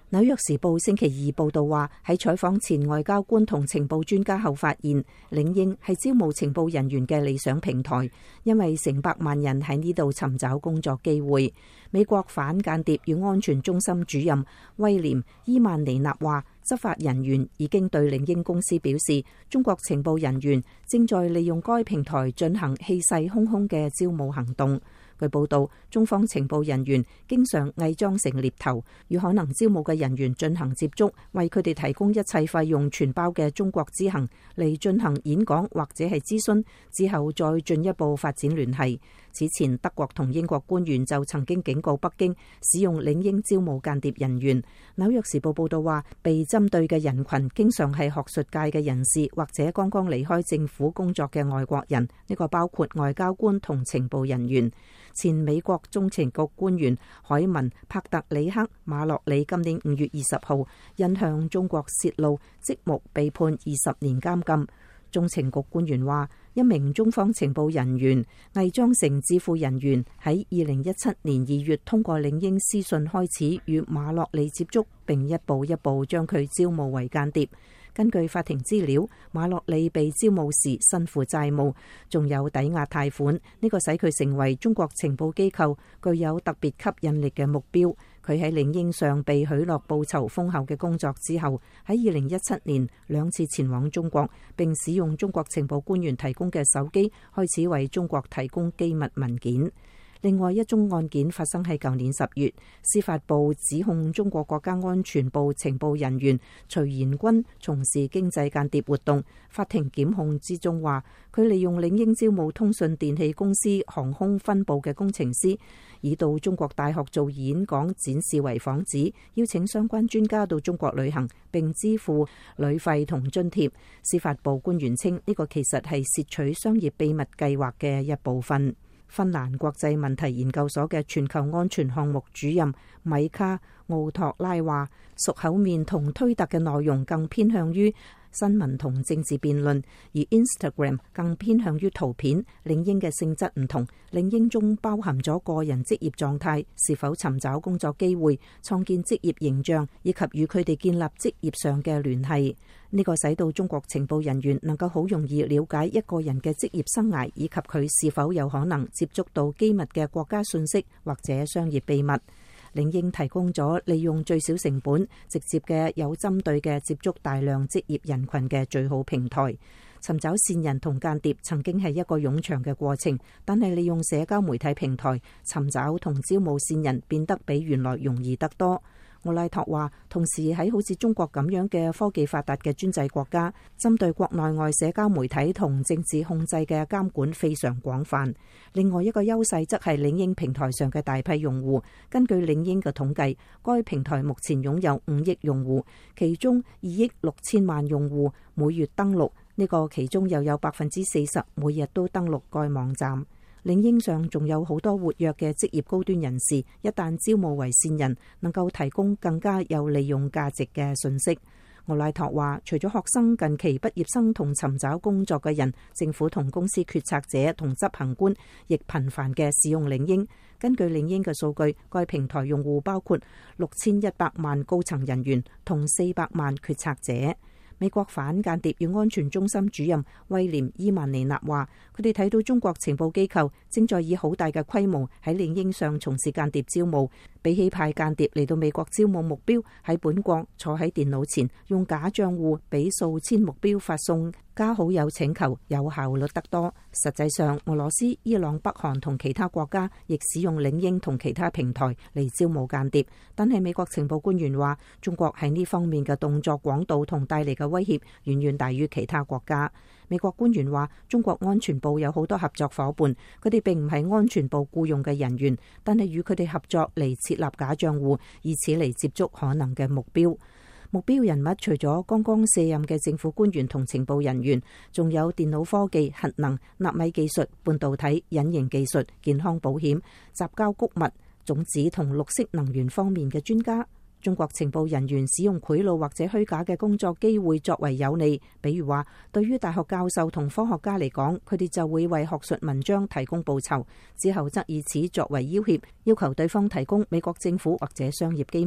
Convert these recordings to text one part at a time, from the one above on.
紐約時報星期二報道話，喺採訪前外交官同情報專家後發現，領英係招募情報人員嘅理想平台，因為成百萬人喺呢度尋找工作機會。美國反間諜與安全中心主任威廉伊曼尼納話，執法人員已經對領英公司表示，中國情報人員正在利用該平台進行氣勢洶洶嘅招募行動。據報道，中方情報人員經常偽裝成獵頭，與可能招募嘅人員進行接觸，為佢哋提供一切費用全包嘅中國之行嚟進行演講或者係諮詢，之後再進一步發展聯繫。此前，德國同英國官員就曾經警告北京使用領英招募間諜人員。紐約時報報道話，被針對嘅人群經常係學術界嘅人士或者剛剛離開政府工作嘅外國人，呢個包括外交官同情報人員。前美國中情局官員海文·帕特里克·馬洛里今年5月20號因向中國泄露職務被判20年監禁。中情局官員話，一名中方情報人員偽裝成智庫人員，喺2017年2月通過領英私信開始與馬洛里接觸，並一步一步將佢招募為間諜。根據法庭資料，馬洛里被招募時身負債務，仲有抵押貸款，呢個使佢成為中國情報機構具有特別吸引力嘅目標。佢喺領英上被許諾報酬豐厚嘅工作之後，喺2017年2次前往中國，並使用中國情報官員提供嘅手機，開始為中國提供機密文件。另外一宗案件發生喺舊年10月，司法部指控中國國家安全部情報人員徐延軍從事經濟間諜活動。法庭檢控之中話，佢利用領英招募通訊電氣公司航空分部嘅工程師，以到中國大學做演講展示為幌子，邀請相關專家到中國旅行，並支付旅費同津貼。司法部官員稱，呢個其實係竊取商業秘密計劃嘅一部分。芬蘭國際問題研究所嘅全球安全項目主任米卡奧托拉話，熟口面同推特嘅內容更偏向於新聞同政治辯論，而 Instagram 更偏向於圖片。領英嘅性質唔同，領英中包含咗個人職業狀態、是否尋找工作機會、創建職業形象以及與佢哋建立職業上嘅聯繫。呢個使到中國情報人員能夠好容易了解一個人嘅職業生涯，以及佢是否有可能接觸到機密嘅國家信息或者商業秘密。領英提供咗利用最少成本、直接嘅有針對嘅接觸大量職業人群嘅最好平台。尋找線人同間諜曾經係一個冗長嘅過程，但係利用社交媒體平台尋找同招募線人變得比原來容易得多。奧拉托話，同時喺好似中國咁樣嘅科技發達嘅專制國家，針對國內外社交媒體同政治控制嘅監管非常廣泛。另外一個優勢則係領英平台上嘅大批用戶。根據領英嘅統計，該平台目前擁有5億用戶，其中2億6千萬用戶每月登錄，呢個其中又有40%每日都登錄該網站。領英上仲有好多活躍嘅職業高端人士，一旦招募為線人，能夠提供更加有利用價值嘅信息。奧拉托話，除咗學生、近期畢業生同尋找工作嘅人，政府同公司決策者同執行官亦頻繁嘅使用領英。根據領英嘅數據，該平台用戶包括6100萬高層人員同400萬決策者。美國反間諜與安全中心主任威廉伊曼尼納話，佢哋睇到中國情報機構正在以好大嘅規模喺領英上從事間諜招募，比起派間諜嚟到美國招募目標，喺本國坐喺電腦前用假賬戶俾數千目標發送加好友請求有效率得多。實際上，俄羅斯、伊朗、北韓同其他國家亦使用領英同其他平台嚟招募間諜，但係美國情報官員話，中國喺呢方面嘅動作廣度同帶嚟嘅威脅遠遠大於其他國家。美國官員話，中國安全部有好多合作夥伴，佢哋並唔係安全部僱用嘅人員，但係與佢哋合作嚟設立假賬戶，以此嚟接觸可能嘅目標。目標人物除咗剛剛卸任嘅政府官員同情報人員，仲有電腦科技、核能、納米技術、半導體、隱形技術、健康保險、雜交穀物、種子同綠色能源方面嘅專家。中國情報人員使用賄賂或者虛假嘅工作機會作為有利，比如話對於大學教授同科學家嚟講，佢哋就會為學術文章提供報酬，之後則以此作為要挾，要求對方提供美國政府或者商業機密。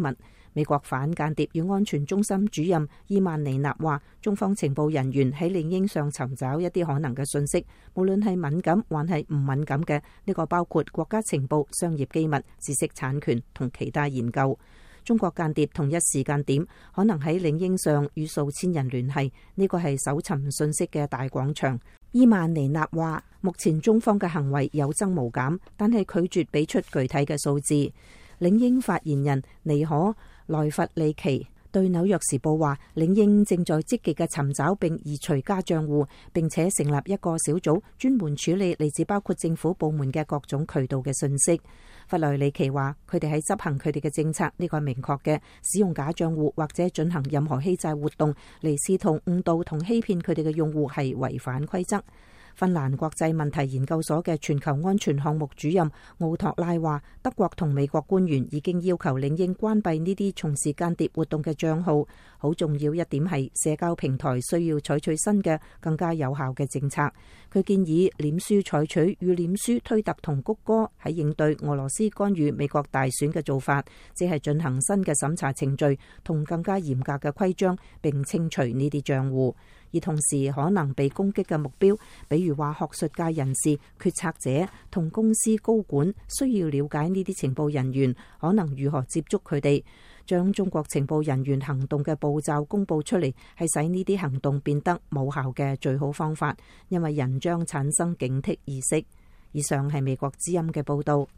美國反間諜與安全中心主任伊曼尼納話，中方情報人員喺領英上尋找一啲可能嘅信息，無論係敏感還係唔敏感嘅，呢個包括國家情報、商業機密、知識產權同其他研究。中國間諜同一時間點可能喺領英上與數千人聯繫，呢個係搜尋信息嘅大廣場。伊曼尼納話，目前中方嘅行為有增無減，但係拒絕俾出具體嘅數字。領英發言人尼可萊弗里奇對紐約時報話，領英正在積極嘅尋找並移除假賬戶，並且成立一個小組專門處理嚟自包括政府部門嘅各種渠道嘅信息。弗萊里奇話，佢哋喺執行佢哋嘅政策，呢個係明確嘅。使用假賬戶或者進行任何欺詐活動嚟試圖誤導同欺騙佢哋嘅用戶係違反規則。芬蘭國際問題研究所嘅全球安全項目主任奧托拉話，德國同美國官員已經要求領英關閉呢啲從事間諜活動嘅賬號。好重要一點係社交平台需要採取新嘅更加有效嘅政策。佢建議臉書採取與臉書、推特同谷歌喺應對俄羅斯干預美國大選嘅做法，即係進行新嘅審查程序同更加嚴格嘅規章，並清除呢啲賬戶。而同時可能被攻擊嘅目標，比如話學術界人士、決策者同公司高管，需要了解呢啲情報人員可能如何接觸佢哋。將中國情報人員行動嘅步驟公佈出嚟，係使呢啲行動變得冇效嘅最好方法，因為人將產生警惕意識。以上係美國之音嘅報導。